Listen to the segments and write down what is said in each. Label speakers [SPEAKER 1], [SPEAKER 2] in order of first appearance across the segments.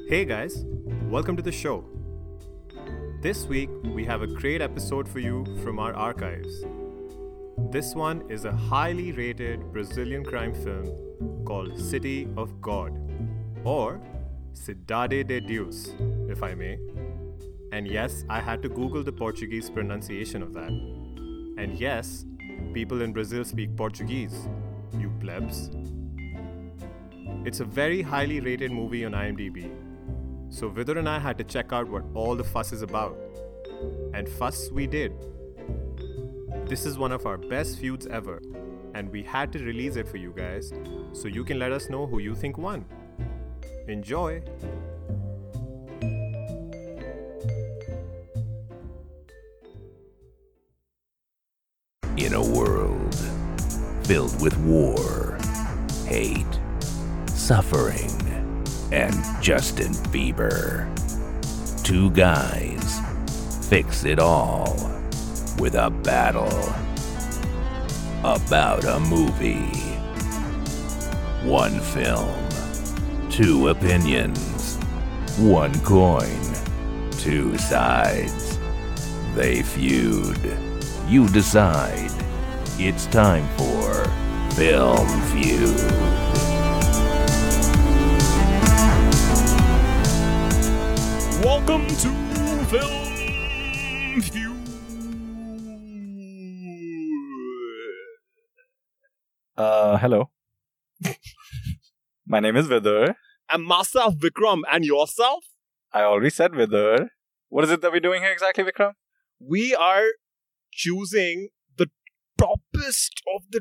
[SPEAKER 1] Hey guys, welcome to the show. This week we have a great episode for you from our archives. This one is a highly rated Brazilian crime film called City of God, or Cidade de Deus, if I may. And yes, I had to Google the Portuguese pronunciation of that. And yes, people in Brazil speak Portuguese, you plebs. It's a very highly rated movie on IMDb. So Vidar and I had to check out what all the fuss is about. And fuss we did. This is one of our best feuds ever, and we had to release it for you guys, so you can let us know who you think won. Enjoy!
[SPEAKER 2] In a world filled with war, hate, suffering, and Justin Bieber, two guys fix it all with a battle about a movie. One film, two opinions, one coin, two sides. They feud. You decide. It's time for Film Feud.
[SPEAKER 1] Welcome to Film Feud.
[SPEAKER 3] Hello. My name is Vidar.
[SPEAKER 1] And myself, Vikram, and yourself?
[SPEAKER 3] I already said Vidar. What is it that we're doing here exactly, Vikram?
[SPEAKER 1] We are choosing the toppest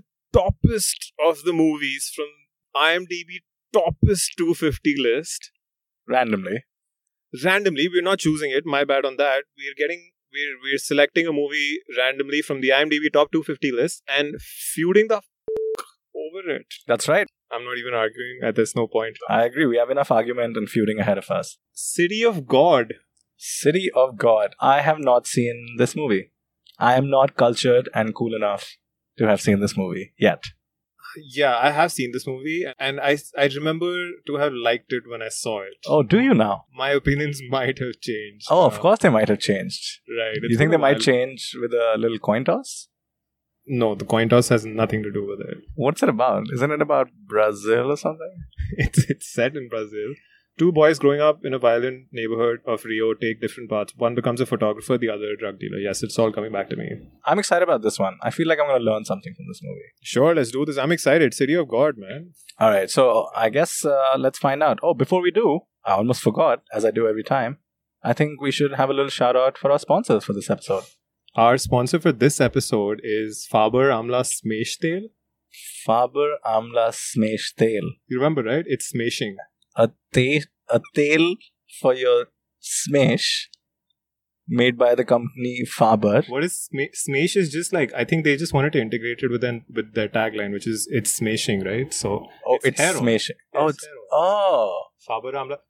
[SPEAKER 1] of the movies from IMDb toppest 250 list.
[SPEAKER 3] Randomly.
[SPEAKER 1] Randomly, we're not choosing it. My bad on that. We're selecting a movie randomly from the IMDb top 250 list and feuding the over it.
[SPEAKER 3] That's right.
[SPEAKER 1] I'm not even arguing. There's no point.
[SPEAKER 3] I agree. We have enough argument and feuding ahead of us.
[SPEAKER 1] City of God.
[SPEAKER 3] City of God. I have not seen this movie. I am not cultured and cool enough to have seen this movie yet.
[SPEAKER 1] Yeah, I have seen this movie, and I remember to have liked it when I saw it.
[SPEAKER 3] Oh, do you now?
[SPEAKER 1] My opinions might have changed.
[SPEAKER 3] Oh, of course they might have changed.
[SPEAKER 1] Right.
[SPEAKER 3] Do you think they might change with a little coin toss?
[SPEAKER 1] No, the coin toss has nothing to do with it.
[SPEAKER 3] What's it about? Isn't it about Brazil or something?
[SPEAKER 1] It's set in Brazil. Two boys growing up in a violent neighborhood of Rio take different paths. One becomes a photographer, the other a drug dealer. Yes, it's all coming back to me.
[SPEAKER 3] I'm excited about this one. I feel like I'm going to learn something from this movie.
[SPEAKER 1] Sure, let's do this. I'm excited. City of God, man.
[SPEAKER 3] Alright, so I guess let's find out. Oh, before we do, I almost forgot, as I do every time. I think we should have a little shout out for our sponsors for this episode.
[SPEAKER 1] Our sponsor for this episode is Faber Amla Smash-Tail.
[SPEAKER 3] Faber Amla Smash-Tail.
[SPEAKER 1] You remember, right? It's smashing.
[SPEAKER 3] A tail for your smash made by the company Faber.
[SPEAKER 1] What is Smash is just like, I think they just wanted to integrate it with their tagline, which is it's smashing, right? So
[SPEAKER 3] it's
[SPEAKER 1] heroin.
[SPEAKER 3] smashing.
[SPEAKER 1] It's Faber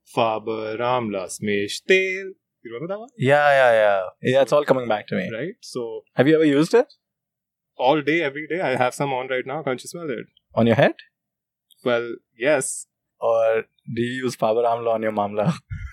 [SPEAKER 1] Amla Smash-Tail. You remember that one?
[SPEAKER 3] Yeah, it's all coming back to me.
[SPEAKER 1] Right? So
[SPEAKER 3] have you ever used it?
[SPEAKER 1] All day, every day. I have some on right now. Can't you smell it?
[SPEAKER 3] On your head?
[SPEAKER 1] Well, yes.
[SPEAKER 3] Or do you use Faber Amla on your mamla?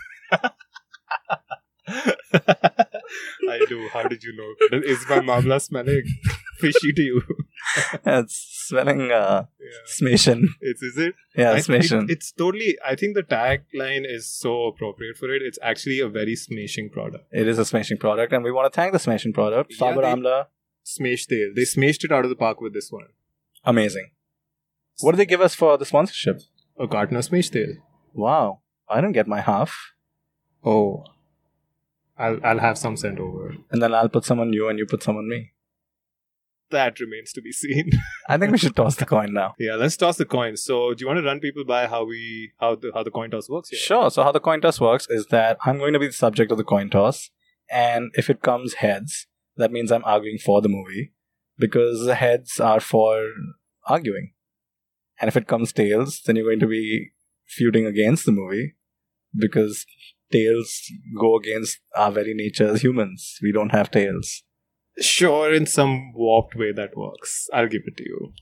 [SPEAKER 1] I do. How did you know? Is my mamla smelling fishy to you?
[SPEAKER 3] It's smelling smation.
[SPEAKER 1] Is it?
[SPEAKER 3] Yeah, smation.
[SPEAKER 1] It's totally, I think the tagline is so appropriate for it. It's actually a very smashing product.
[SPEAKER 3] It is a smashing product, and we want to thank the smashing product, Faber Amla.
[SPEAKER 1] Smash-Tail. They smashed it out of the park with this one.
[SPEAKER 3] Amazing. What did they give us for the sponsorship?
[SPEAKER 1] A carton of Smash-Tail.
[SPEAKER 3] Wow. I didn't get my half.
[SPEAKER 1] Oh. I'll have some sent over.
[SPEAKER 3] And then I'll put some on you and you put some on me.
[SPEAKER 1] That remains to be seen.
[SPEAKER 3] I think we should toss the coin now.
[SPEAKER 1] Yeah, let's toss the coin. So, do you want to run people by how the coin toss works here?
[SPEAKER 3] Sure. So, how the coin toss works is that I'm going to be the subject of the coin toss. And if it comes heads, that means I'm arguing for the movie. Because the heads are for arguing. And if it comes tails, then you're going to be feuding against the movie. Because tails go against our very nature as humans. We don't have tails.
[SPEAKER 1] Sure, in some warped way that works. I'll give it to you.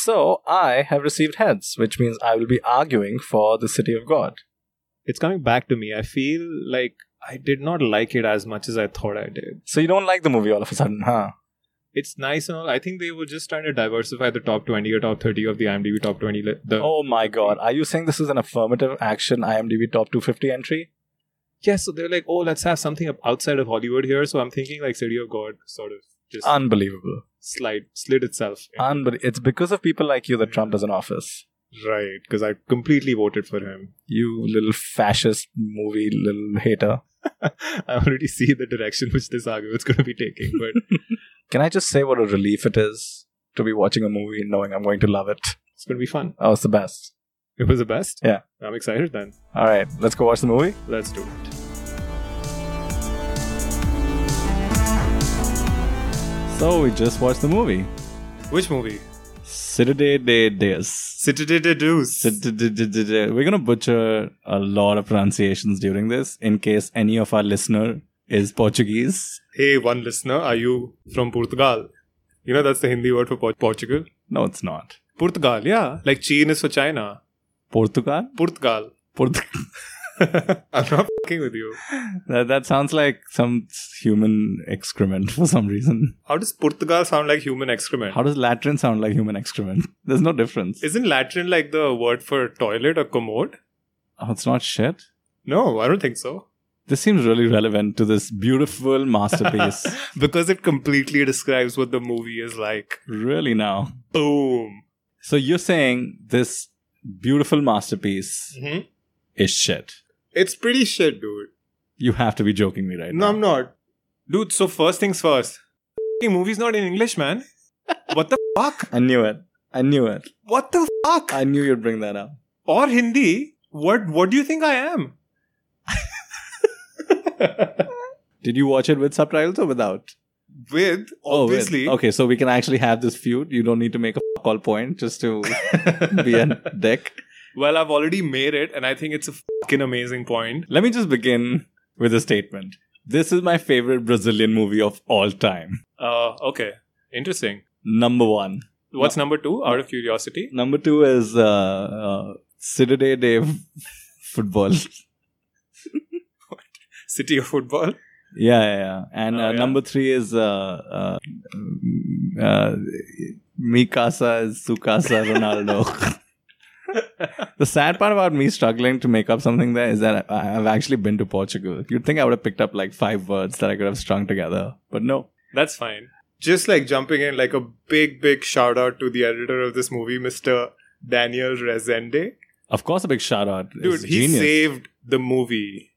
[SPEAKER 3] So I have received heads, which means I will be arguing for the city of God.
[SPEAKER 1] It's coming back to me. I feel like I did not like it as much as I thought I did.
[SPEAKER 3] So you don't like the movie all of a sudden, huh?
[SPEAKER 1] It's nice and all. I think they were just trying to diversify the top 20 or top 30 of the IMDb top 20.
[SPEAKER 3] Oh my god. Are you saying this is an affirmative action IMDb top 250 entry?
[SPEAKER 1] Yeah, so they're like, oh, let's have something outside of Hollywood here. So I'm thinking like City of God sort of just
[SPEAKER 3] Unbelievable.
[SPEAKER 1] slid itself.
[SPEAKER 3] It's because of people like you that Trump is in office.
[SPEAKER 1] Right, because I completely voted for him.
[SPEAKER 3] You little fascist movie little hater.
[SPEAKER 1] I already see the direction which this argument's going to be taking. But
[SPEAKER 3] can I just say what a relief it is to be watching a movie and knowing I'm going to love it?
[SPEAKER 1] It's going to be fun.
[SPEAKER 3] Oh, it's the best.
[SPEAKER 1] It was the best?
[SPEAKER 3] Yeah.
[SPEAKER 1] I'm excited then.
[SPEAKER 3] Alright, let's go watch the movie.
[SPEAKER 1] Let's do it.
[SPEAKER 3] So we just watched the movie.
[SPEAKER 1] Which movie?
[SPEAKER 3] Citade de Deus.
[SPEAKER 1] Citade de Deus.
[SPEAKER 3] We're going to butcher a lot of pronunciations during this in case any of our listener is Portuguese.
[SPEAKER 1] Hey, one listener, are you from Portugal? You know that's the Hindi word for Portugal?
[SPEAKER 3] No, it's not.
[SPEAKER 1] Portugal, yeah. Like China is for China.
[SPEAKER 3] Portugal?
[SPEAKER 1] Portugal. I'm not fucking with you.
[SPEAKER 3] That sounds like some human excrement for some reason.
[SPEAKER 1] How does Portugal sound like human excrement?
[SPEAKER 3] How does Latin sound like human excrement? There's no difference.
[SPEAKER 1] Isn't Latin like the word for toilet or commode?
[SPEAKER 3] Oh, it's not shit?
[SPEAKER 1] No, I don't think so.
[SPEAKER 3] This seems really relevant to this beautiful masterpiece.
[SPEAKER 1] Because it completely describes what the movie is like.
[SPEAKER 3] Really now?
[SPEAKER 1] Boom.
[SPEAKER 3] So you're saying this beautiful masterpiece is shit?
[SPEAKER 1] It's pretty shit, dude.
[SPEAKER 3] You have to be joking me right now.
[SPEAKER 1] No, I'm not. Dude, so first things first. The movie's not in English, man. What the fuck?
[SPEAKER 3] I knew it.
[SPEAKER 1] What the fuck?
[SPEAKER 3] I knew you'd bring that up.
[SPEAKER 1] Or Hindi. What do you think I am?
[SPEAKER 3] Did you watch it with subtitles or without?
[SPEAKER 1] With, obviously.
[SPEAKER 3] Okay, so we can actually have this feud. You don't need to make a all point just to be a dick.
[SPEAKER 1] Well, I've already made it, and I think it's a fucking amazing point.
[SPEAKER 3] Let me just begin with a statement. This is my favorite Brazilian movie of all time.
[SPEAKER 1] Okay. Interesting.
[SPEAKER 3] Number 1.
[SPEAKER 1] What's number 2, out of curiosity?
[SPEAKER 3] Number 2 is Cidade de Football.
[SPEAKER 1] City of Football?
[SPEAKER 3] Yeah. And number 3 is Mi Casa is Su Casa Ronaldo. The sad part about me struggling to make up something there is that I've actually been to Portugal. You'd think I would have picked up like 5 words that I could have strung together, but no.
[SPEAKER 1] That's fine. Just like jumping in, like a big shout out to the editor of this movie, Mr. Daniel Rezende.
[SPEAKER 3] Of course, a big shout out.
[SPEAKER 1] Dude, he saved the movie.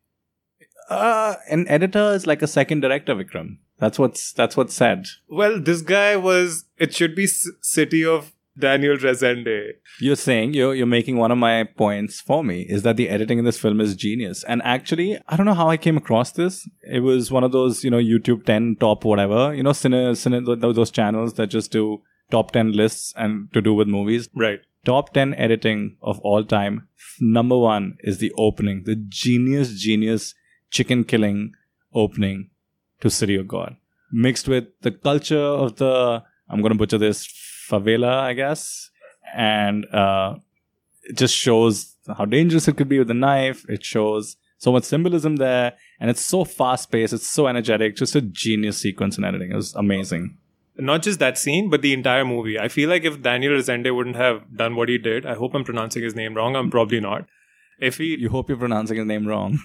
[SPEAKER 3] An editor is like a second director, Vikram. That's what's said.
[SPEAKER 1] Well, this guy was. It should be City of Daniel Rezende.
[SPEAKER 3] You're saying you're making one of my points for me is that the editing in this film is genius. And actually, I don't know how I came across this. It was one of those, YouTube 10 top whatever, those channels that just do top 10 lists and to do with movies.
[SPEAKER 1] Right.
[SPEAKER 3] Top 10 editing of all time. Number 1 is the opening, the genius chicken killing opening to City of God, mixed with the culture of the, I'm going to butcher this, favela, I guess. And it just shows how dangerous it could be with a knife. It shows so much symbolism there. And it's so fast-paced. It's so energetic. Just a genius sequence in editing. It was amazing.
[SPEAKER 1] Not just that scene, but the entire movie. I feel like if Daniel Rezende wouldn't have done what he did, I hope I'm pronouncing his name wrong. I'm probably not.
[SPEAKER 3] You hope you're pronouncing his name wrong.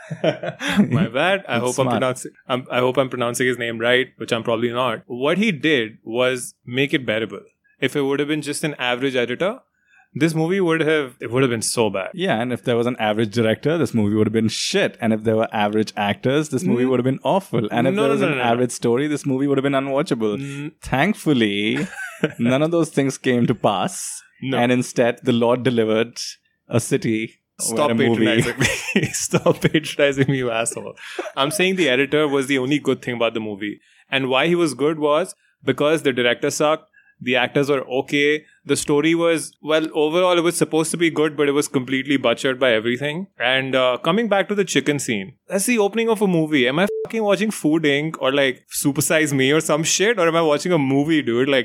[SPEAKER 1] My bad. I hope I'm pronouncing his name right, which I'm probably not. What he did was make it bearable. If it would have been just an average editor, this movie would have been so bad.
[SPEAKER 3] Yeah, and if there was an average director, this movie would have been shit. And if there were average actors, this movie would have been awful. And if there was an average story, this movie would have been unwatchable. Thankfully, none of those things came to pass. No. And instead, the Lord delivered a city.
[SPEAKER 1] Stop patronizing me. Stop patronizing me, you asshole. I'm saying the editor was the only good thing about the movie. And why he was good was because the director sucked. The actors were okay. The story was, well, overall it was supposed to be good, but it was completely butchered by everything. And coming back to the chicken scene, that's the opening of a movie. Am I fucking watching Food Inc. or like Super Size Me or some shit? Or am I watching a movie, dude? Like, what the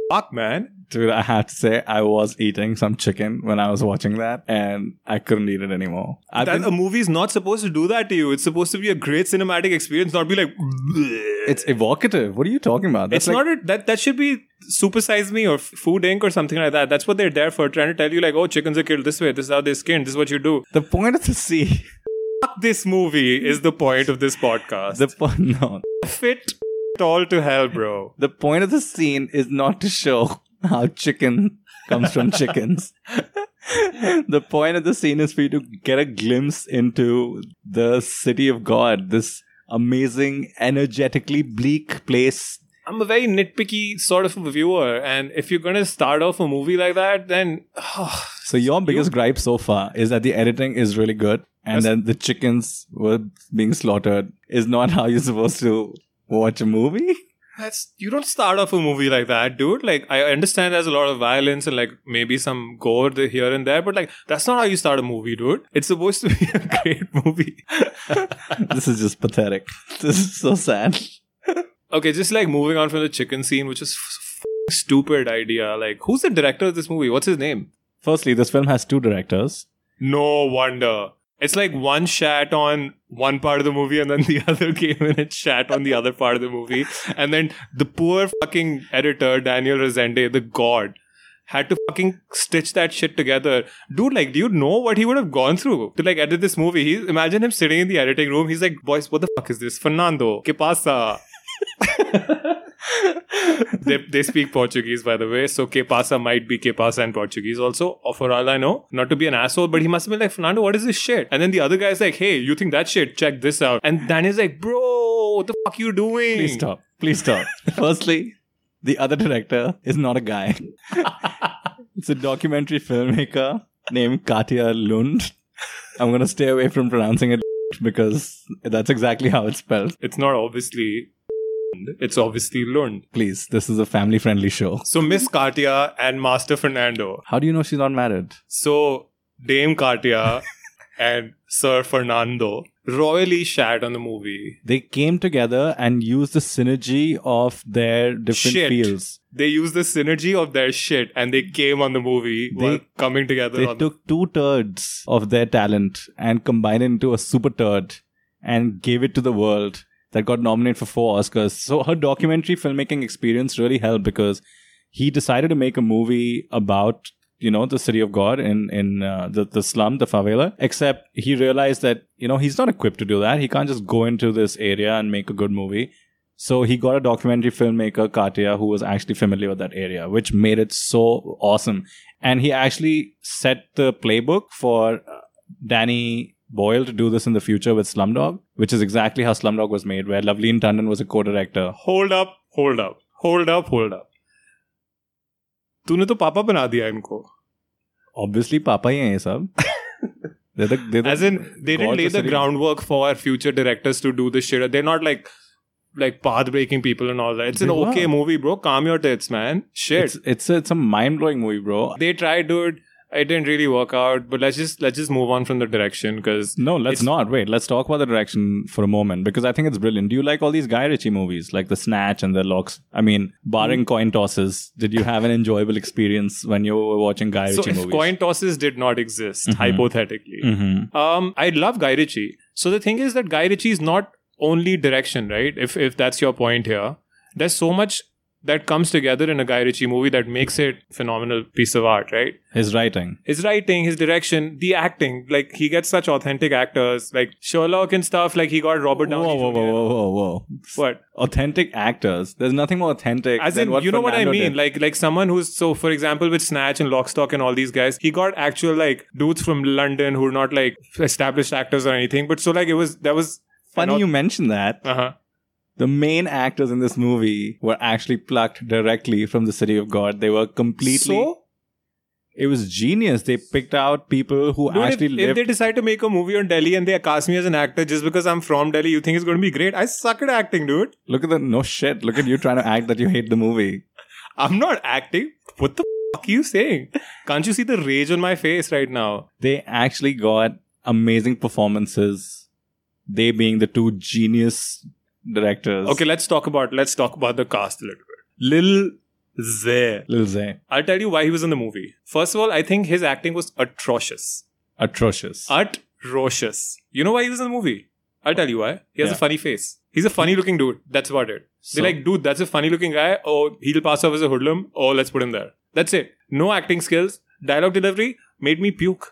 [SPEAKER 1] fuck, man?
[SPEAKER 3] Dude, I have to say, I was eating some chicken when I was watching that, and I couldn't eat it anymore.
[SPEAKER 1] A movie is not supposed to do that to you. It's supposed to be a great cinematic experience, not be like...
[SPEAKER 3] It's evocative. What are you talking about?
[SPEAKER 1] It's not... That should be Super Size Me or Food Inc. or something like that. That's what they're there for, trying to tell you like, oh, chickens are killed this way. This is how they're skinned. This is what you do.
[SPEAKER 3] The point of the scene...
[SPEAKER 1] Fuck this movie is the point of this podcast.
[SPEAKER 3] No.
[SPEAKER 1] Fit all to hell, bro.
[SPEAKER 3] The point of the scene is not to show how chicken comes from chickens. The point of the scene is for you to get a glimpse into the city of God, this amazing, energetically bleak place.
[SPEAKER 1] I'm a very nitpicky sort of a viewer, and if you're going to start off a movie like that, then...
[SPEAKER 3] So your biggest gripe so far is that the editing is really good, and then the chickens were being slaughtered is not how you're supposed to watch a movie?
[SPEAKER 1] You don't start off a movie like that, dude. Like, I understand there's a lot of violence and like maybe some gore here and there, but like that's not how you start a movie, dude. It's supposed to be a great movie.
[SPEAKER 3] This is just pathetic. This is so sad.
[SPEAKER 1] Okay, just like moving on from the chicken scene, which is stupid idea. Like, who's the director of this movie? What's his name?
[SPEAKER 3] Firstly, this film has 2 directors.
[SPEAKER 1] No wonder. It's like one shat on one part of the movie and then the other came in and shat on the other part of the movie. And then the poor fucking editor, Daniel Rezende, the god, had to fucking stitch that shit together. Dude, like, do you know what he would have gone through to like edit this movie? Imagine him sitting in the editing room. He's like, boys, what the fuck is this? Fernando, que pasa? They speak Portuguese, by the way, so que pasa might be que pasa in Portuguese also, or for all I know, not to be an asshole, but he must have been like, Fernando, what is this shit? And then the other guy's like, hey, you think that shit? Check this out. And Danny's like, bro, what the fuck you doing?
[SPEAKER 3] Please stop. Firstly, the other director is not a guy. It's a documentary filmmaker named Katja Lund. I'm going to stay away from pronouncing it because that's exactly how it's spelled.
[SPEAKER 1] It's not obviously... It's obviously Lund.
[SPEAKER 3] Please, this is a family-friendly show.
[SPEAKER 1] So Miss Katja and Master Fernando.
[SPEAKER 3] How do you know she's not married?
[SPEAKER 1] So Dame Katja and Sir Fernando royally shat on the movie.
[SPEAKER 3] They came together and used the synergy of their different fields.
[SPEAKER 1] They used the synergy of their shit and they came on the movie while coming together.
[SPEAKER 3] They took 2 turds of their talent and combined it into a super turd and gave it to the world. That got nominated for 4 Oscars. So her documentary filmmaking experience really helped because he decided to make a movie about, you know, the city of God in the slum, the favela. Except he realized that, you know, he's not equipped to do that. He can't just go into this area and make a good movie. So he got a documentary filmmaker, Katja, who was actually familiar with that area, which made it so awesome. And he actually set the playbook for Danny Boyle to do this in the future with Slumdog, which is exactly how Slumdog was made, where Loveleen Tandon was a co-director.
[SPEAKER 1] Hold up. तूने तो पापा बना दिया इनको.
[SPEAKER 3] Obviously, पापा ही हैं ये सब.
[SPEAKER 1] As in, they didn't lay the groundwork for future directors to do this shit. They're not like path-breaking people and all that. It's an okay movie, bro. Calm your tits, man. Shit.
[SPEAKER 3] It's a mind-blowing movie, bro.
[SPEAKER 1] They tried, dude. It didn't really work out, but let's just move on from the direction because...
[SPEAKER 3] No, let's not. Wait, let's talk about the direction for a moment because I think it's brilliant. Do you like all these Guy Ritchie movies like The Snatch and The Locks? I mean, barring coin tosses, did you have an enjoyable experience when you were watching Guy Ritchie movies?
[SPEAKER 1] So if coin tosses did not exist, hypothetically, I love Guy Ritchie. So the thing is that Guy Ritchie is not only direction, right? If that's your point here, there's so much that comes together in a Guy Ritchie movie that makes it a phenomenal piece of art, right?
[SPEAKER 3] His writing,
[SPEAKER 1] his direction, the acting. Like, he gets such authentic actors. Like, Sherlock and stuff, like, he got Robert Downey Jr.
[SPEAKER 3] Whoa.
[SPEAKER 1] What?
[SPEAKER 3] Authentic actors. There's nothing more authentic than what
[SPEAKER 1] you know
[SPEAKER 3] Fernando
[SPEAKER 1] what I mean?
[SPEAKER 3] did.
[SPEAKER 1] Like someone who's... So, for example, with Snatch and Lock, Stock and all these guys, he got actual, like, dudes from London who are not, like, established actors or anything. But so, like, that was...
[SPEAKER 3] Funny you mentioned that.
[SPEAKER 1] Uh-huh.
[SPEAKER 3] The main actors in this movie were actually plucked directly from the City of God. They were completely...
[SPEAKER 1] So?
[SPEAKER 3] It was genius. They picked out people who actually lived...
[SPEAKER 1] If they decide to make a movie on Delhi and they cast me as an actor just because I'm from Delhi, you think it's going to be great? I suck at acting, dude.
[SPEAKER 3] Look at no shit. Look at you trying to act that you hate the movie.
[SPEAKER 1] I'm not acting. What the fuck are you saying? Can't you see the rage on my face right now?
[SPEAKER 3] They actually got amazing performances. They being the 2 genius directors.
[SPEAKER 1] Okay, let's talk about the cast a little bit. Lil Zay.
[SPEAKER 3] Lil Zay.
[SPEAKER 1] I'll tell you why he was in the movie. First of all, I think his acting was atrocious.
[SPEAKER 3] Atrocious.
[SPEAKER 1] Atrocious. You know why he was in the movie? I'll tell you why. He has
[SPEAKER 3] Yeah.
[SPEAKER 1] a funny face. He's a funny looking dude. That's about it.
[SPEAKER 3] So-
[SPEAKER 1] They're like, dude, that's a funny looking guy. Oh, he'll pass off as a hoodlum. Oh, let's put him there. That's it. No acting skills. Dialogue delivery made me puke.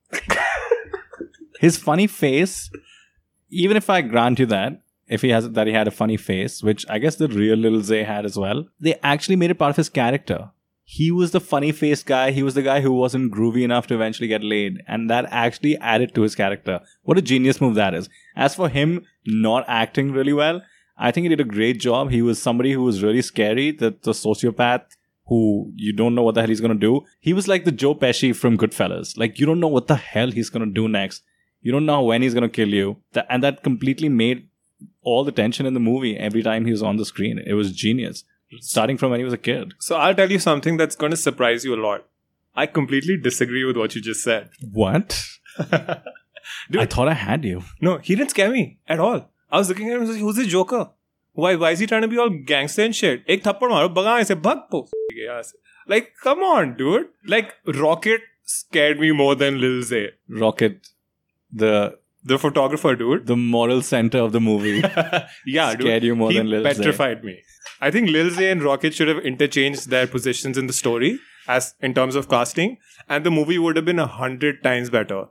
[SPEAKER 3] His funny face, even if I grant you that, if he had a funny face, which I guess the real Lil Zay had as well, they actually made it part of his character. He was the funny faced guy. He was the guy who wasn't groovy enough to eventually get laid. And that actually added to his character. What a genius move that is. As for him not acting really well, I think he did a great job. He was somebody who was really scary, the sociopath who you don't know what the hell he's going to do. He was like the Joe Pesci from Goodfellas. Like, you don't know what the hell he's going to do next. You don't know when he's going to kill you. And that completely made all the tension in the movie every time he was on the screen. It was genius. Starting from when he was a kid.
[SPEAKER 1] So I'll tell you something that's going to surprise you a lot. I completely disagree with what you just said.
[SPEAKER 3] What?
[SPEAKER 1] Dude.
[SPEAKER 3] I thought I had you.
[SPEAKER 1] No, he didn't scare me at all. I was looking at him and was like, who's this Joker? Why is he trying to be all gangster and shit? Ek thappad maro, bhaga aise, bhag po. Like, come on, dude. Like, Rocket scared me more than Lil Zay.
[SPEAKER 3] Rocket, the
[SPEAKER 1] photographer, dude.
[SPEAKER 3] the moral center of the movie.
[SPEAKER 1] Yeah, dude.
[SPEAKER 3] Scared you more
[SPEAKER 1] He
[SPEAKER 3] than Lil Zay.
[SPEAKER 1] petrified me. I think Lil Zay and Rocket should have interchanged their positions in the story as in terms of casting, and the movie would have been 100 times better.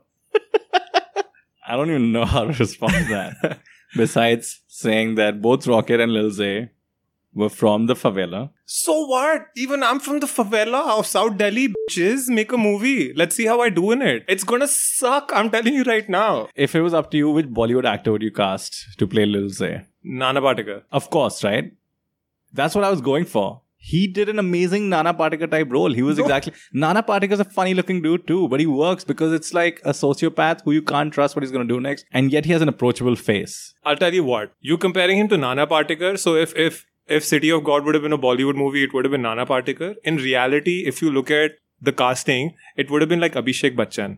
[SPEAKER 3] I don't even know how to respond to that. Besides saying that both Rocket and Lil Zay were from the favela.
[SPEAKER 1] So what? Even I'm from the favela of South Delhi, bitches. Make a movie. Let's see how I do in it. It's gonna suck. I'm telling you right now.
[SPEAKER 3] If it was up to you, which Bollywood actor would you cast to play Lil Zay?
[SPEAKER 1] Nana Patekar.
[SPEAKER 3] Of course, right? That's what I was going for. He did an amazing Nana Patekar type role. He was exactly... Nana Patekar's a funny looking dude too, but he works because it's like a sociopath who you can't trust what he's going to do next. And yet he has an approachable face.
[SPEAKER 1] I'll tell you what. You comparing him to Nana Patekar, so if City of God would have been a Bollywood movie, it would have been Nana Patekar. In reality, if you look at the casting, it would have been like Abhishek Bachchan.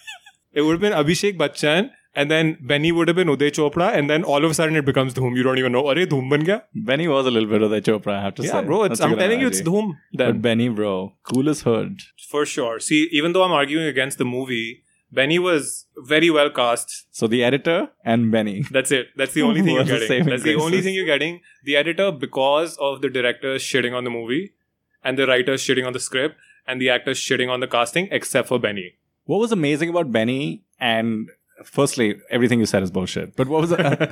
[SPEAKER 1] It would have been Abhishek Bachchan, and then Benny would have been Uday Chopra, and then all of a sudden it becomes Dhoom. You don't even know. Arey, Dhoom ban gaya?
[SPEAKER 3] Benny was a little bit of the Chopra, I have to say.
[SPEAKER 1] Yeah, bro.
[SPEAKER 3] That's a
[SPEAKER 1] I'm
[SPEAKER 3] good
[SPEAKER 1] telling you, it's
[SPEAKER 3] analogy.
[SPEAKER 1] Dhoom.
[SPEAKER 3] But
[SPEAKER 1] Then.
[SPEAKER 3] Benny, bro, cool as hood.
[SPEAKER 1] For sure. See, even though I'm arguing against the movie, Benny was very well cast.
[SPEAKER 3] So the editor and Benny.
[SPEAKER 1] That's it. That's the only thing you're
[SPEAKER 3] What a
[SPEAKER 1] getting.
[SPEAKER 3] saving
[SPEAKER 1] That's the only
[SPEAKER 3] graces.
[SPEAKER 1] thing you're getting. The editor, because of the directors shitting on the movie, and the writers shitting on the script, and the actors shitting on the casting, except for Benny.
[SPEAKER 3] What was amazing about Benny, and firstly, everything you said is bullshit. But what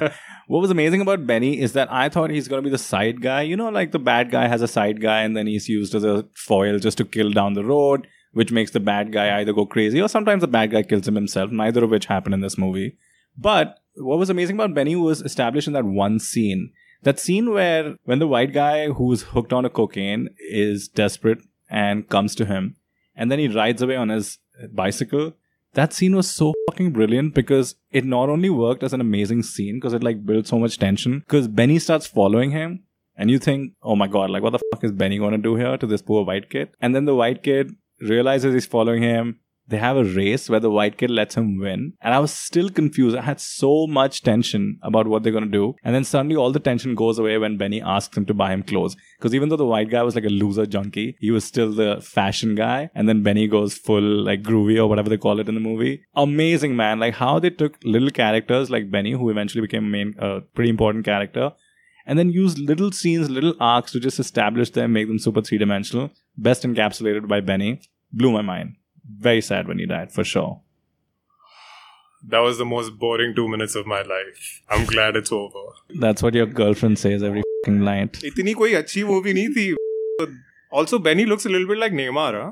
[SPEAKER 3] was amazing about Benny is that I thought he's going to be the side guy. You know, like the bad guy has a side guy and then he's used as a foil just to kill down the road, which makes the bad guy either go crazy or sometimes the bad guy kills him himself, neither of which happened in this movie. But what was amazing about Benny was established in that one scene. That scene where when the white guy who's hooked on a cocaine is desperate and comes to him, and then he rides away on his bicycle. That scene was so fucking brilliant because it not only worked as an amazing scene because it like built so much tension because Benny starts following him and you think, oh my god, like what the fuck is Benny going to do here to this poor white kid? And then the white kid realizes he's following him. They have a race where the white kid lets him win. And I was still confused. I had so much tension about what they're going to do. And then suddenly all the tension goes away when Benny asks him to buy him clothes. Because even though the white guy was like a loser junkie, he was still the fashion guy. And then Benny goes full like groovy or whatever they call it in the movie. Amazing, man. Like how they took little characters like Benny, who eventually became a pretty important character, and then used little scenes, little arcs to just establish them, make them super three-dimensional. Best encapsulated by Benny. Blew my mind. Very sad when he died, for sure.
[SPEAKER 1] That was the most boring 2 minutes of my life. I'm glad it's over.
[SPEAKER 3] That's what your girlfriend says every fucking night.
[SPEAKER 1] इतनी कोई अच्छी movie नहीं थी. Also, Benny looks a little bit like Neymar,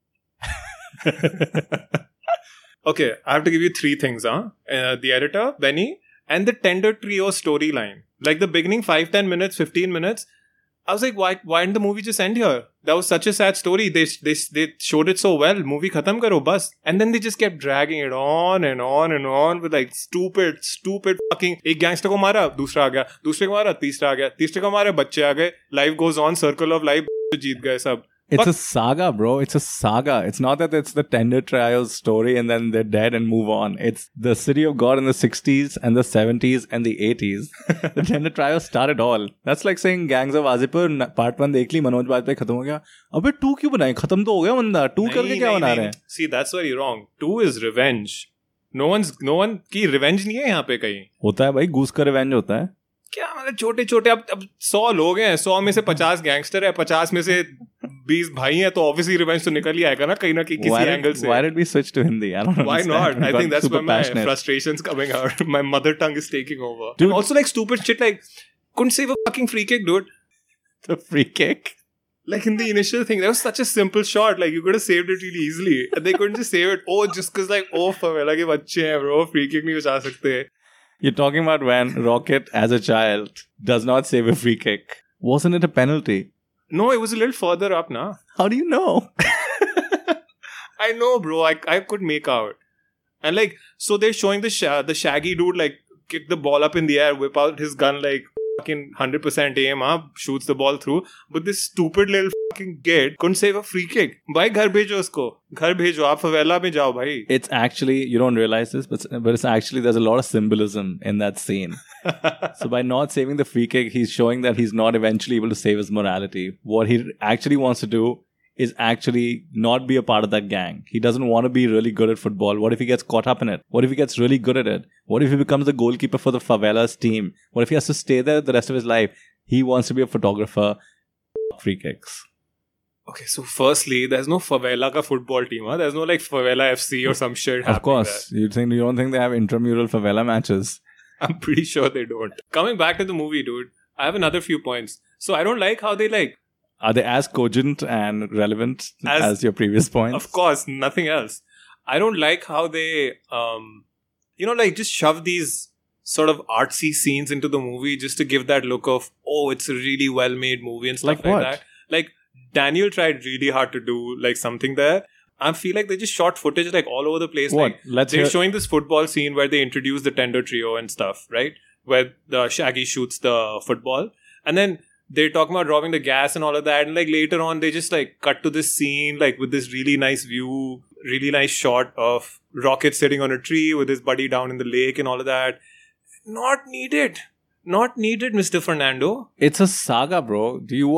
[SPEAKER 1] huh? Okay, I have to give you 3 things, huh? The editor, Benny, and the Tender Trio storyline. Like the beginning 5-10 minutes, 15 minutes. I was like, why didn't the movie just end here? That was such a sad story. They showed it so well. Movie khatam karo bas. And then they just kept dragging it on and on and on with like stupid fucking एक gangster को मारा, दूसरा आ गया, दूसरे को मारा, तीसरा आ गया, तीसरे को मारे, बच्चे आ गए, life goes on, circle of life, जीत गए सब.
[SPEAKER 3] It's a saga, bro. It's a saga. It's not that it's the Tender Trials story and then they're dead and move on. It's the City of God in the 60s and the 70s and the 80s. The Tender Trials started all. That's like saying Gangs of Wasseypur part 1 देख ली, मनोज बाजपेयी खत्म हो गया. अबे 2 क्यों बनाए? खत्म तो हो गया बंदा. 2 करके क्या बना रहे हैं?
[SPEAKER 1] See, that's where you're wrong. 2 is revenge. No one की revenge नहीं है यहाँ पे कहीं.
[SPEAKER 3] होता है भाई, गूस का रिवेंज होता है.
[SPEAKER 1] क्या मतलब छोटे-छोटे अब 100 लोग हैं, 100 में से 50 गैंगस्टर है, 50 में से 20 भाई हैं, तो obviously revenge तो निकल ही आएगा ना कहीं ना किसी एंगल से.
[SPEAKER 3] Why did we switch to Hindi? I don't know.
[SPEAKER 1] Why not? I think that's where my frustration's coming out. My mother tongue is taking over.
[SPEAKER 3] Dude.
[SPEAKER 1] And also like stupid shit like couldn't save a fucking free kick, dude.
[SPEAKER 3] The free kick?
[SPEAKER 1] Like in the initial thing, that was such a simple shot. Like you could have saved it really easily. And they couldn't just save it. Oh, just because like, oh, favela ke bacche hain, bro. Free kick nahi bचा सकते.
[SPEAKER 3] You're talking about when Rocket, as a child, does not save a free kick. Wasn't it a penalty?
[SPEAKER 1] No, it was a little further up, na.
[SPEAKER 3] How do you know?
[SPEAKER 1] I know, bro. I could make out. And like, so they're showing the shaggy dude like kick the ball up in the air, whip out his gun like fucking 100% aim up, shoots the ball through. But this stupid little fucking kid couldn't save a free kick. Bhai, ghar bhejo usko. Ghar bhejo. Aap favela mein jao, bhai.
[SPEAKER 3] It's actually, you don't realize this, but it's actually, there's a lot of symbolism in that scene. So by not saving the free kick, he's showing that he's not eventually able to save his morality. What he actually wants to do is actually not be a part of that gang. He doesn't want to be really good at football. What if he gets caught up in it? What if he gets really good at it? What if he becomes the goalkeeper for the favela's team? What if he has to stay there the rest of his life? He wants to be a photographer. Free kicks.
[SPEAKER 1] Okay, so firstly, there's no favela ka football team, huh? There's no like favela FC or some shit happening.
[SPEAKER 3] Of course.
[SPEAKER 1] There.
[SPEAKER 3] You don't think they have intramural favela matches?
[SPEAKER 1] I'm pretty sure they don't. Coming back to the movie, dude, I have another few points. So I don't like how they like...
[SPEAKER 3] Are they as cogent and relevant as your previous points?
[SPEAKER 1] Of course, nothing else. I don't like how they, like just shove these sort of artsy scenes into the movie just to give that look of, oh, it's a really well-made movie and stuff like that. Like, Daniel tried really hard to do like something there. I feel like they just shot footage like all over the place.
[SPEAKER 3] What?
[SPEAKER 1] Like, they're showing this football scene where they introduce the Tender Trio and stuff, right? Where the Shaggy shoots the football. And then they're talking about robbing the gas and all of that. And like later on, they just like cut to this scene like with this really nice view, really nice shot of Rocket sitting on a tree with his buddy down in the lake and all of that. Not needed. Not needed, Mr. Fernando.
[SPEAKER 3] It's a saga, bro.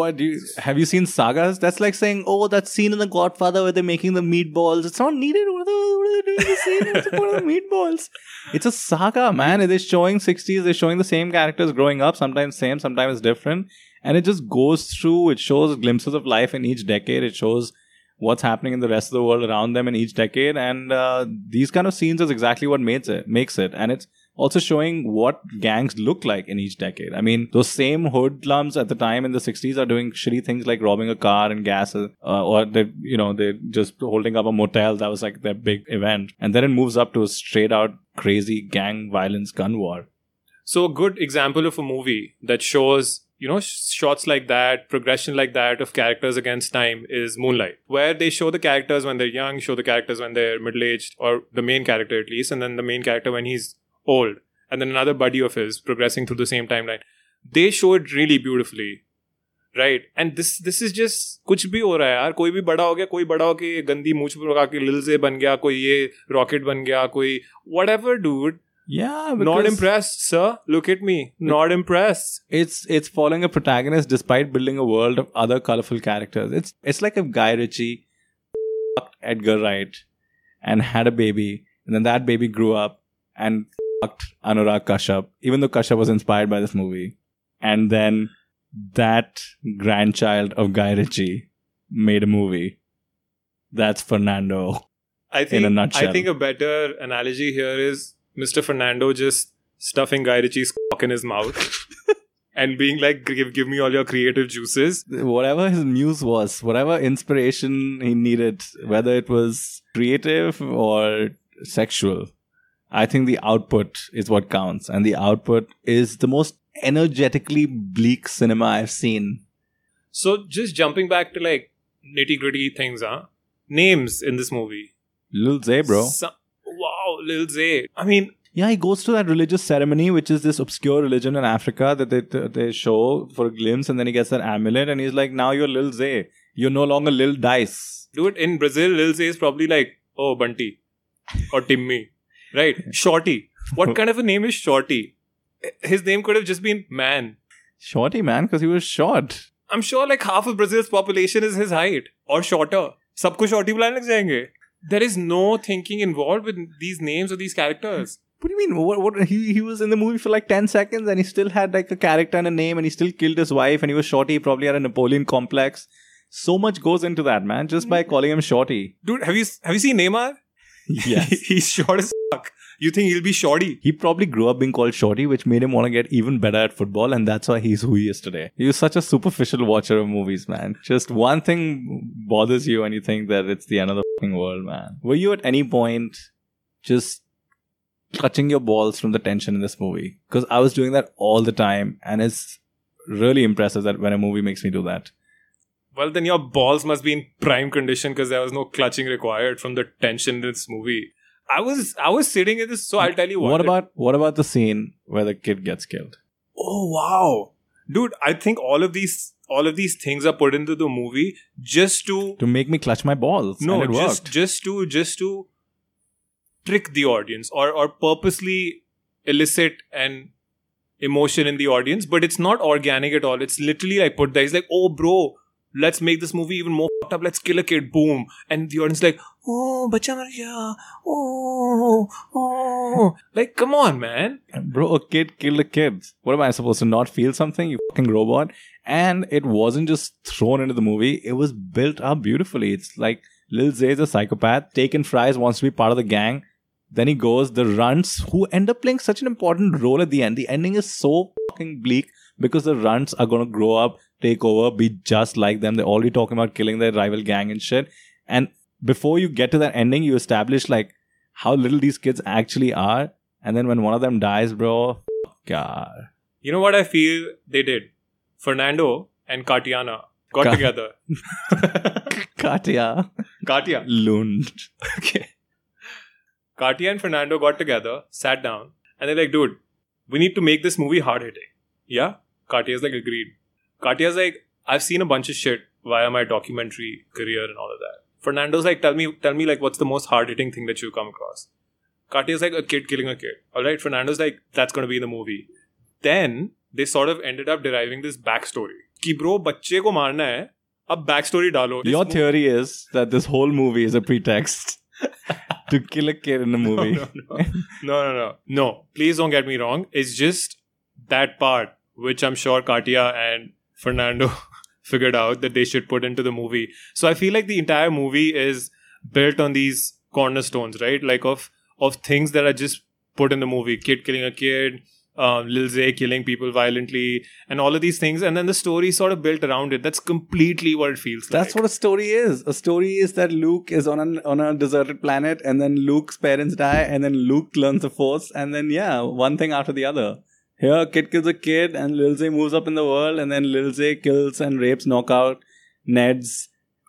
[SPEAKER 3] Have you seen sagas? That's like saying, oh, that scene in The Godfather where they're making the meatballs. It's not needed. What are they doing in the scene? What's the point of the meatballs? It's a saga, man. It is showing 60s. They're showing the same characters growing up. Sometimes same, sometimes different. And it just goes through. It shows glimpses of life in each decade. It shows what's happening in the rest of the world around them in each decade. And these kind of scenes is exactly what makes it. And it's also showing what gangs look like in each decade. I mean, those same hoodlums at the time in the 60s are doing shitty things like robbing a car and gas, or they're just holding up a motel. That was like their big event. And then it moves up to a straight out crazy gang violence gun war.
[SPEAKER 1] So a good example of a movie that shows, shots like that, progression like that of characters against time is Moonlight, where they show the characters when they're young, show the characters when they're middle-aged, or the main character at least, and then the main character when he's old, and then another buddy of his progressing through the same timeline. They show it really beautifully, right? And this is just कुछ भी हो रहा है यार. कोई भी बड़ा हो गया, कोई बड़ा हो के गंदी मूंछ पर लगा के Lil Zay बन गया, कोई ये Rocket बन गया, कोई whatever, dude.
[SPEAKER 3] Yeah,
[SPEAKER 1] not impressed, sir. Look at me. Not impressed.
[SPEAKER 3] It's following a protagonist despite building a world of other colorful characters. It's like if Guy Ritchie fucked Edgar Wright and had a baby, and then that baby grew up and fucked Anurag Kashyap, even though Kashyap was inspired by this movie. And then that grandchild of Guy Ritchie made a movie. That's Fernando. In a nutshell.
[SPEAKER 1] I think a better analogy here is Mr. Fernando just stuffing Guy Ritchie's cock in his mouth and being like, give me all your creative juices.
[SPEAKER 3] Whatever his muse was, whatever inspiration he needed, whether it was creative or sexual, I think the output is what counts. And the output is the most energetically bleak cinema I've seen.
[SPEAKER 1] So just jumping back to like nitty-gritty things, names in this movie.
[SPEAKER 3] Lil Zay, bro.
[SPEAKER 1] Wow, Lil Zay. I mean...
[SPEAKER 3] Yeah, he goes to that religious ceremony, which is this obscure religion in Africa that they show for a glimpse, and then he gets that amulet, and he's like, now you're Lil Zay. You're no longer Lil Dice.
[SPEAKER 1] Dude, in Brazil, Lil Zay is probably like, oh, Bunty or Timmy, right? Shorty. What kind of a name is Shorty? His name could have just been Man.
[SPEAKER 3] Shorty, man, because he was short.
[SPEAKER 1] I'm sure like half of Brazil's population is his height or shorter. Sabko Shorty बुलाने लग जाएंगे. There is no thinking involved with these names or these characters.
[SPEAKER 3] What do you mean? What he was in the movie for like 10 seconds and he still had like a character and a name and he still killed his wife and he was Shorty. He probably had a Napoleon complex. So much goes into that, man, just by calling him Shorty.
[SPEAKER 1] Dude, have you seen Neymar?
[SPEAKER 3] Yes.
[SPEAKER 1] He's short as fuck. You think he'll be Shorty?
[SPEAKER 3] He probably grew up being called Shorty, which made him want to get even better at football, and that's why he's who he is today. He was such a superficial watcher of movies, man. Just one thing bothers you and you think that it's the end of the fucking world, man. Were you at any point just clutching your balls from the tension in this movie? Because I was doing that all the time, and it's really impressive that when a movie makes me do that.
[SPEAKER 1] Well, then your balls must be in prime condition because there was no clutching required from the tension in this movie. I was sitting in this, so I'll tell you what.
[SPEAKER 3] What about the scene where the kid gets killed?
[SPEAKER 1] Oh wow, dude! I think all of these things are put into the movie just to
[SPEAKER 3] make me clutch my balls.
[SPEAKER 1] No,
[SPEAKER 3] and it worked.
[SPEAKER 1] just to trick the audience or purposely elicit an emotion in the audience. But it's not organic at all. It's literally like put there. It's like, oh bro, let's make this movie even more fucked up. Let's kill a kid. Boom. And the audience is like, oh, bacha mar gaya. Oh. Like, come on, man.
[SPEAKER 3] Bro, a kid killed a kid. What am I supposed to not feel something? You fucking robot. And it wasn't just thrown into the movie. It was built up beautifully. It's like Lil Zay is a psychopath. Taken Fries wants to be part of the gang. Then he goes, the Runts, who end up playing such an important role at the end. The ending is so fucking bleak because the Runts are going to grow up, take over, be just like them. They're already talking about killing their rival gang and shit. And before you get to that ending, you establish like how little these kids actually are. And then when one of them dies, bro, God.
[SPEAKER 1] You know what I feel they did? Fernando and Katiana got together.
[SPEAKER 3] Katia. Lund.
[SPEAKER 1] Okay. Katia and Fernando got together, sat down, and they're like, dude, we need to make this movie hard-hitting. Yeah? Katia's like, agreed. Katia's like, I've seen a bunch of shit via my documentary career and all of that. Fernando's like, tell me like, what's the most hard-hitting thing that you've come across? Katia's like, a kid killing a kid. Alright, Fernando's like, that's going to be in the movie. Then, they sort of ended up deriving this backstory. Ki bro, bacche ko marna hai, ab backstory dalo.
[SPEAKER 3] Your theory is that this whole movie is a pretext to kill a kid in the movie.
[SPEAKER 1] No, please don't get me wrong. It's just that part, which I'm sure Katia and Fernando figured out that they should put into the movie. So I feel like the entire movie is built on these cornerstones, right? Like of things that are just put in the movie. Kid killing a kid, Lil Zay killing people violently, and all of these things. And then the story is sort of built around it. That's completely what it feels like.
[SPEAKER 3] That's what a story is. A story is that Luke is on a deserted planet, and then Luke's parents die, and then Luke learns the Force, and then one thing after the other. Here, a kid kills a kid, and Lil Zay moves up in the world, and then Lil Zay kills and rapes Knockout, Ned's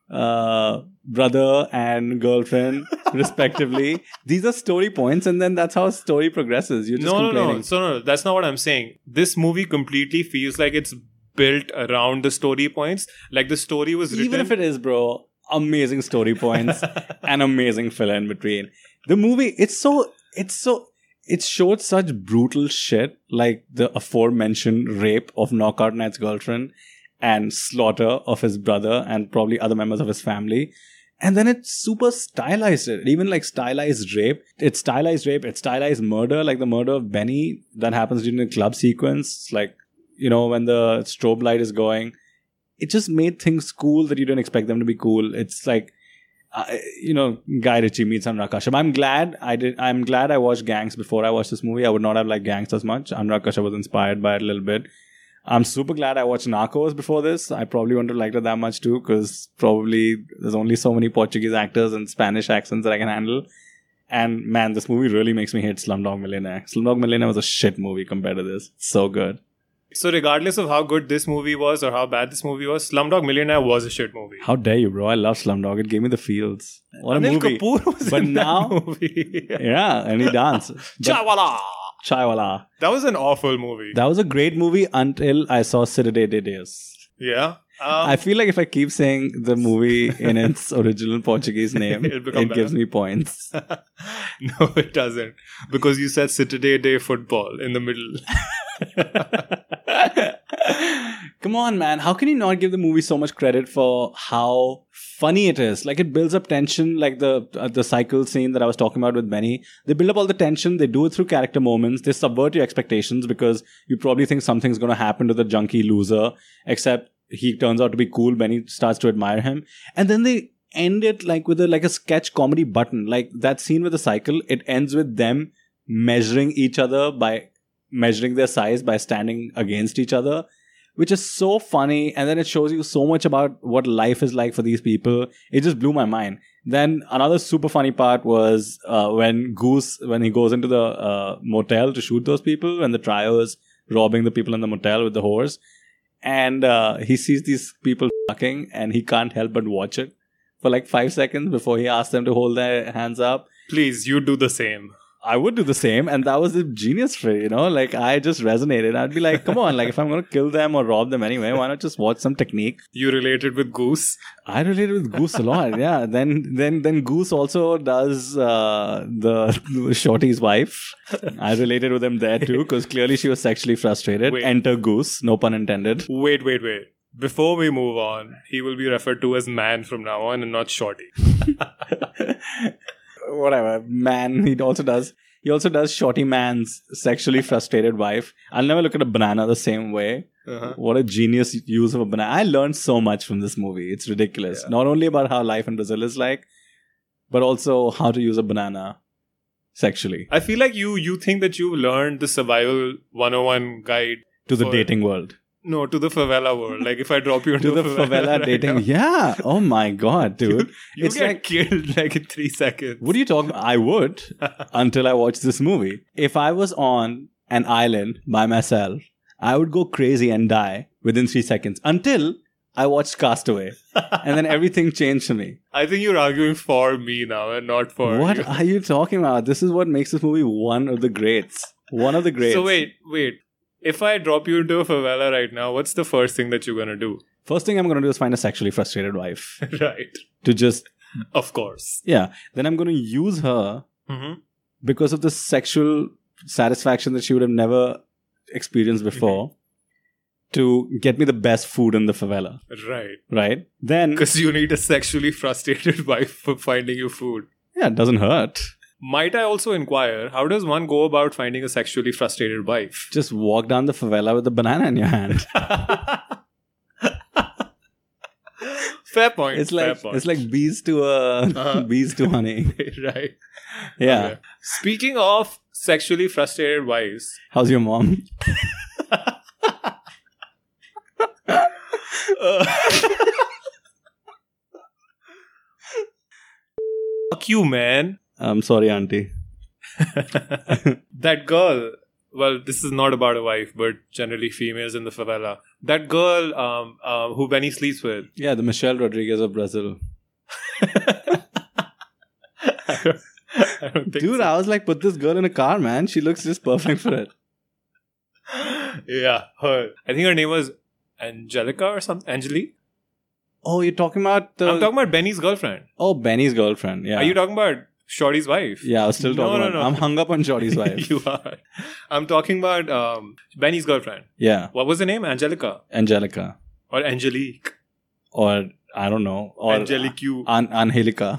[SPEAKER 3] brother and girlfriend, respectively. These are story points, and then that's how a story progresses. You're just complaining.
[SPEAKER 1] No, that's not what I'm saying. This movie completely feels like it's built around the story points. Like the story was written.
[SPEAKER 3] Even if it is, bro, amazing story points and amazing fill in between. The movie, it showed such brutal shit, like the aforementioned rape of Knockout Ned's girlfriend and slaughter of his brother and probably other members of his family. And then it super stylized it. Even like stylized rape. It's stylized rape. It's stylized murder, like the murder of Benny that happens during the club sequence. Like, when the strobe light is going. It just made things cool that you didn't expect them to be cool. It's like, Guy Ritchie meets Anurag Kashyap. I'm glad I watched Gangs before I watched this movie. I would not have liked Gangs as much. Anurag Kashyap was inspired by it a little bit. I'm super glad I watched Narcos before this. I probably wouldn't have liked it that much too, because probably there's only so many Portuguese actors and Spanish accents that I can handle. And man, this movie really makes me hate Slumdog Millionaire. Slumdog Millionaire was a shit movie compared to this. It's so good.
[SPEAKER 1] So regardless of how good this movie was or how bad this movie was, Slumdog Millionaire was a shit movie.
[SPEAKER 3] How dare you, bro? I love Slumdog. It gave me the feels. What a
[SPEAKER 1] Anil
[SPEAKER 3] movie.
[SPEAKER 1] Kapoor was in that movie.
[SPEAKER 3] Yeah, and he dances.
[SPEAKER 1] Chaiwala. That was an awful movie.
[SPEAKER 3] That was a great movie until I saw Cidade de Deus.
[SPEAKER 1] Yeah?
[SPEAKER 3] I feel like if I keep saying the movie in its original Portuguese name,
[SPEAKER 1] It'll become
[SPEAKER 3] it gives me points.
[SPEAKER 1] No, it doesn't. Because you said Saturday Day Football in the middle.
[SPEAKER 3] Come on, man. How can you not give the movie so much credit for how funny it is? Like, it builds up tension, like the cycle scene that I was talking about with Benny. They build up all the tension. They do it through character moments. They subvert your expectations because you probably think something's going to happen to the junkie loser, except he turns out to be cool. Benny starts to admire him. And then they end it like with a sketch comedy button. Like that scene with the cycle, it ends with them measuring each other by measuring their size by standing against each other, which is so funny. And then it shows you so much about what life is like for these people. It just blew my mind. Then another super funny part was when he goes into the motel to shoot those people, when the trio is robbing the people in the motel with the horse. And he sees these people fucking and he can't help but watch it for like 5 seconds before he asks them to hold their hands up.
[SPEAKER 1] Please, you do the same.
[SPEAKER 3] I would do the same, and that was the genius for it, you know? Like, I just resonated. I'd be like, come on, like, if I'm going to kill them or rob them anyway, why not just watch some technique?
[SPEAKER 1] You related with Goose?
[SPEAKER 3] I related with Goose a lot, yeah. Then Goose also does the Shorty's wife. I related with him there too, because clearly she was sexually frustrated.
[SPEAKER 1] Wait.
[SPEAKER 3] Enter Goose, no pun intended.
[SPEAKER 1] Wait. Before we move on, he will be referred to as man from now on and not Shorty.
[SPEAKER 3] Whatever, man. He also does Shorty Man's sexually frustrated wife. I'll never look at a banana the same way. What a genius use of a banana. I learned so much from this movie. It's ridiculous.
[SPEAKER 1] Yeah.
[SPEAKER 3] Not only about how life in Brazil is like, but also how to use a banana sexually
[SPEAKER 1] I feel like you think that you learned the survival 101 guide
[SPEAKER 3] to the
[SPEAKER 1] for-
[SPEAKER 3] dating world.
[SPEAKER 1] No, to the favela world. Like if I drop you into
[SPEAKER 3] To the favela
[SPEAKER 1] right
[SPEAKER 3] dating.
[SPEAKER 1] now,
[SPEAKER 3] Yeah. Oh my God, dude.
[SPEAKER 1] you
[SPEAKER 3] It's
[SPEAKER 1] get
[SPEAKER 3] like,
[SPEAKER 1] killed like in 3 seconds.
[SPEAKER 3] what are you talking about? I would until I watched this movie. If I was on an island by myself, I would go crazy and die within 3 seconds until I watched Castaway. And then everything changed for me.
[SPEAKER 1] I think you're arguing for me now and not for
[SPEAKER 3] What
[SPEAKER 1] you.
[SPEAKER 3] are you talking about? This is what makes this movie one of the greats. One of the greats.
[SPEAKER 1] So wait. If I drop you into a favela right now, what's the first thing that you're going to do?
[SPEAKER 3] First thing I'm going to do is find a sexually frustrated wife.
[SPEAKER 1] Right.
[SPEAKER 3] To just,
[SPEAKER 1] Of course.
[SPEAKER 3] yeah. Then I'm going to use her
[SPEAKER 1] Mm-hmm.
[SPEAKER 3] because of the sexual satisfaction that she would have never experienced before to get me the best food in the favela.
[SPEAKER 1] Right.
[SPEAKER 3] Right? Then,
[SPEAKER 1] Because you need a sexually frustrated wife for finding you food.
[SPEAKER 3] yeah, it doesn't hurt.
[SPEAKER 1] Might I also inquire, how does one go about finding a sexually frustrated wife?
[SPEAKER 3] Just walk down the favela with a banana in your hand.
[SPEAKER 1] Fair point.
[SPEAKER 3] It's
[SPEAKER 1] fair
[SPEAKER 3] like
[SPEAKER 1] point.
[SPEAKER 3] it's like bees to bees to honey.
[SPEAKER 1] Right.
[SPEAKER 3] Yeah.
[SPEAKER 1] Okay. Speaking of sexually frustrated wives,
[SPEAKER 3] How's your mom?
[SPEAKER 1] fuck you, man.
[SPEAKER 3] I'm sorry, auntie.
[SPEAKER 1] That girl, well, this is not about a wife, but generally females in the favela. That girl who Benny sleeps with.
[SPEAKER 3] Yeah, the Michelle Rodriguez of Brazil.
[SPEAKER 1] I don't think
[SPEAKER 3] Dude,
[SPEAKER 1] so.
[SPEAKER 3] I was like, put this girl in a car, man. She looks just perfect for it.
[SPEAKER 1] Yeah, her. I think her name was Angelica or something. Angelique?
[SPEAKER 3] Oh, you're talking about the...
[SPEAKER 1] I'm talking about Benny's girlfriend.
[SPEAKER 3] Oh, Benny's girlfriend. Yeah.
[SPEAKER 1] Are you talking about Shorty's wife?
[SPEAKER 3] Yeah, I was still talking about...
[SPEAKER 1] No.
[SPEAKER 3] I'm hung up on Shorty's wife.
[SPEAKER 1] You are. I'm talking about Benny's girlfriend.
[SPEAKER 3] Yeah,
[SPEAKER 1] What was the name? Angelica
[SPEAKER 3] Angelica.
[SPEAKER 1] or Angelique?
[SPEAKER 3] Or, I don't know. Or
[SPEAKER 1] Angelique.
[SPEAKER 3] Angelica.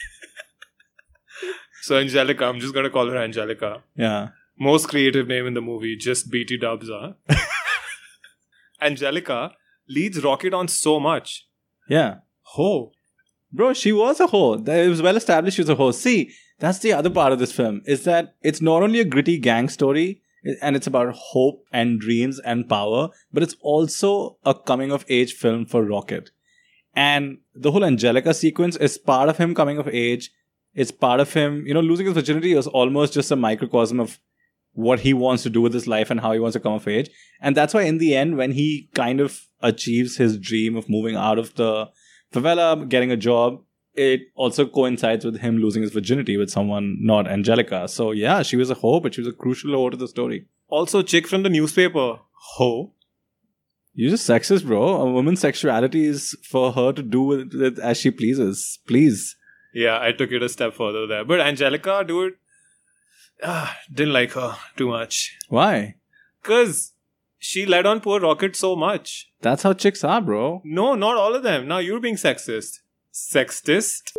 [SPEAKER 1] So Angelica, I'm just gonna call her Angelica.
[SPEAKER 3] Yeah.
[SPEAKER 1] Most creative name in the movie, just BT dubs, huh? Angelica leads Rocket on so much.
[SPEAKER 3] Yeah.
[SPEAKER 1] Oh.
[SPEAKER 3] Bro, she was a hoe. It was well established she was a hoe. See, that's the other part of this film, is that it's not only a gritty gang story, and it's about hope and dreams and power, but it's also a coming-of-age film for Rocket. And the whole Angelica sequence is part of him coming of age. It's part of him, losing his virginity was almost just a microcosm of what he wants to do with his life and how he wants to come of age. And that's why in the end, when he kind of achieves his dream of moving out of the favela, getting a job, it also coincides with him losing his virginity with someone not Angelica. So yeah, she was a hoe, but she was a crucial hoe to the story.
[SPEAKER 1] Also, chick from the newspaper. Ho.
[SPEAKER 3] You're just sexist, bro. A woman's sexuality is for her to do with it as she pleases. Please.
[SPEAKER 1] Yeah, I took it a step further there. But Angelica, dude, didn't like her too much.
[SPEAKER 3] Why?
[SPEAKER 1] Because she led on poor Rocket so much.
[SPEAKER 3] That's how chicks are, bro.
[SPEAKER 1] No, not all of them. Now you're being sexist. Sexist?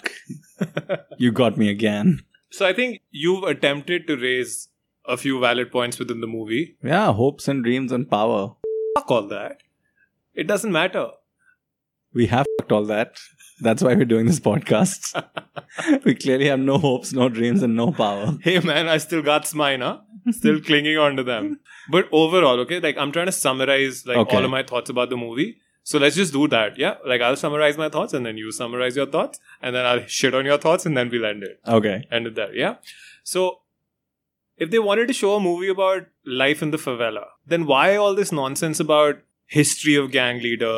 [SPEAKER 3] You got me again.
[SPEAKER 1] So I think you've attempted to raise a few valid points within the movie.
[SPEAKER 3] Yeah, hopes and dreams and power.
[SPEAKER 1] Fuck all that. It doesn't matter.
[SPEAKER 3] We have fucked all that. That's why we're doing this podcast. We clearly have no hopes, no dreams, and no power.
[SPEAKER 1] Hey man, I still got mine, huh? Still clinging on to them. But overall, okay, like I'm trying to summarize all of my thoughts about the movie. So let's just do that, yeah? Like I'll summarize my thoughts and then you summarize your thoughts and then I'll shit on your thoughts and then we'll end it.
[SPEAKER 3] Okay.
[SPEAKER 1] End it there, yeah? So if they wanted to show a movie about life in the favela, then why all this nonsense about history of gang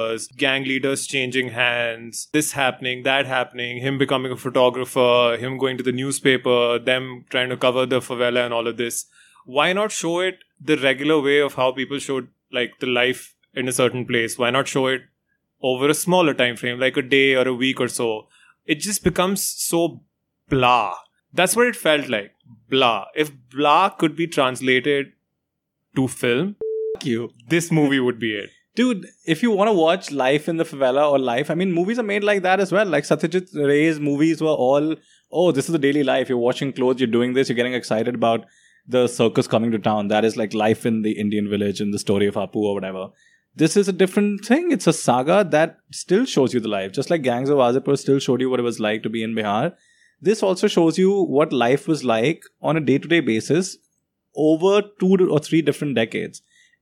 [SPEAKER 1] leaders changing hands, this happening, that happening, him becoming a photographer, him going to the newspaper, them trying to cover the favela and all of this? Why not show it the regular way of how people showed like the life in a certain place? Why not show it over a smaller time frame, like a day or a week or so? It just becomes so blah. That's what it felt like. Blah. If blah could be translated to film, this movie would be it.
[SPEAKER 3] Dude, if you want to watch life in the favela or life, I mean, movies are made like that as well. Like Satyajit Ray's movies were all, oh, this is the daily life. You're washing clothes, you're doing this, you're getting excited about the circus coming to town. That is like life in the Indian village and the story of Apu or whatever. This is a different thing. It's a saga that still shows you the life. Just like Gangs of Wasseypur still showed you what it was like to be in Bihar. This also shows you what life was like on a day-to-day basis over 2 or 3 different decades.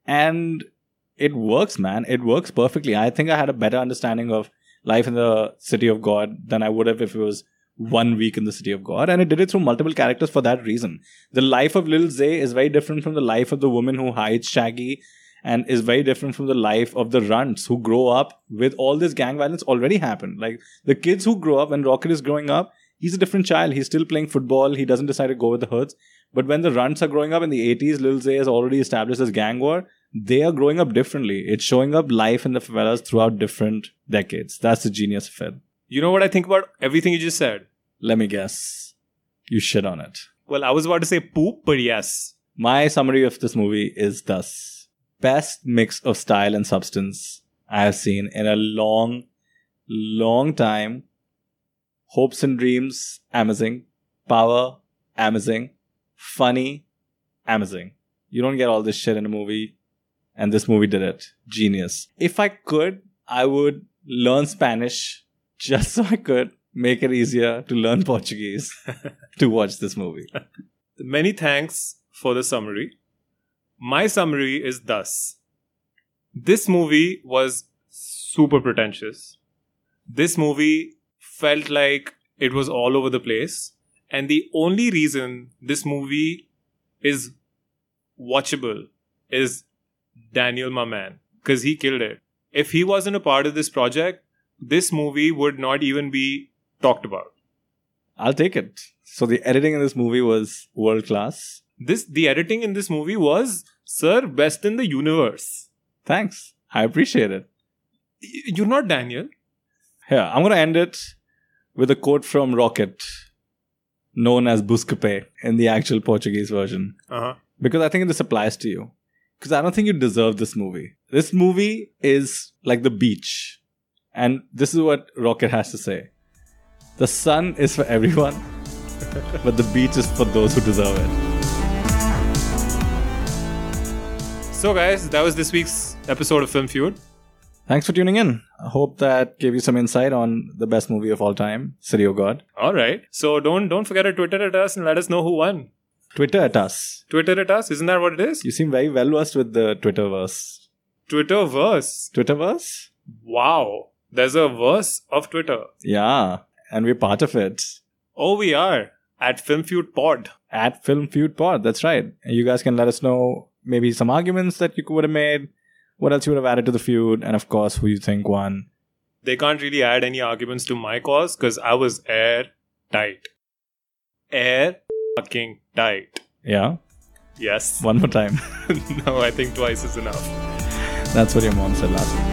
[SPEAKER 3] And it works, man. It works perfectly. I think I had a better understanding of life in the City of God than I would have if it was 1 week in the City of God. And it did it through multiple characters for that reason. The life of Lil Zay is very different from the life of the woman who hides Shaggy, and is very different from the life of the runts who grow up with all this gang violence already happened. Like the kids who grow up, when Rocket is growing up, he's a different child. He's still playing football. He doesn't decide to go with the hoods. But when the runts are growing up in the 80s, Lil Zay has already established his gang war. They are growing up differently. It's showing up life in the favelas throughout different decades. That's the genius of it.
[SPEAKER 1] You know what I think about everything you just said?
[SPEAKER 3] Let me guess. You shit on it.
[SPEAKER 1] Well, I was about to say poop, but yes.
[SPEAKER 3] My summary of this movie is thus. Best mix of style and substance I have seen in a long, long time. Hopes and dreams, amazing. Power, amazing. Funny, amazing. You don't get all this shit in a movie. And this movie did it. Genius. If I could, I would learn Spanish just so I could make it easier to learn Portuguese to watch this movie.
[SPEAKER 1] Many thanks for the summary. My summary is thus. This movie was super pretentious. This movie felt like it was all over the place. And the only reason this movie is watchable is Daniel, my man. Because he killed it. If he wasn't a part of this project, this movie would not even be talked about.
[SPEAKER 3] I'll take it. So the editing in this movie was world class.
[SPEAKER 1] The editing in this movie was, sir, best in the universe.
[SPEAKER 3] Thanks. I appreciate it.
[SPEAKER 1] You're not Daniel.
[SPEAKER 3] Here, I'm going to end it with a quote from Rocket, known as Buscape in the actual Portuguese version. Because I think this applies to you. Because I don't think you deserve this movie. This movie is like the beach. And this is what Rocket has to say. The sun is for everyone, but the beach is for those who deserve it.
[SPEAKER 1] So guys, that was this week's episode of Film Feud.
[SPEAKER 3] Thanks for tuning in. I hope that gave you some insight on the best movie of all time, City of God.
[SPEAKER 1] Alright. So don't forget to Twitter at us and let us know who won.
[SPEAKER 3] Twitter at us.
[SPEAKER 1] Twitter at us? Isn't that what it is?
[SPEAKER 3] You seem very well versed with the Twitterverse.
[SPEAKER 1] Twitterverse?
[SPEAKER 3] Twitterverse?
[SPEAKER 1] Wow. There's a verse of Twitter.
[SPEAKER 3] Yeah. And we're part of it.
[SPEAKER 1] Oh, we are. At Film Feud Pod.
[SPEAKER 3] At Film Feud Pod. That's right. And you guys can let us know maybe some arguments that you would have made. What else you would have added to the feud. And of course, who you think won.
[SPEAKER 1] They can't really add any arguments to my cause because I was airtight. Air fucking tight.
[SPEAKER 3] Yeah?
[SPEAKER 1] Yes.
[SPEAKER 3] One more time.
[SPEAKER 1] No, I think twice is enough.
[SPEAKER 3] That's what your mom said last week.